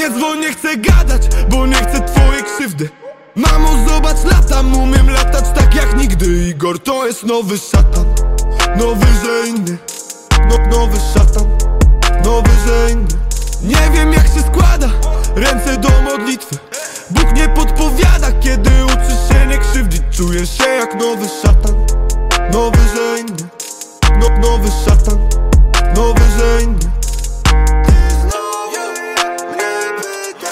Nie dzwoń, nie chcę gadać, bo nie chcę twojej krzywdy. Mamo, zobacz, latam, umiem latać tak jak nigdy. Igor to jest nowy szatan, nowy, że inny. Nowy szatan, nowy, że inny. Nie wiem jak się składa, ręce do modlitwy. Bóg nie podpowiada, kiedy uczysz się nie krzywdzić. Czuję się jak nowy szatan, nowy, że inny. Nowy szatan, nowy, że inny.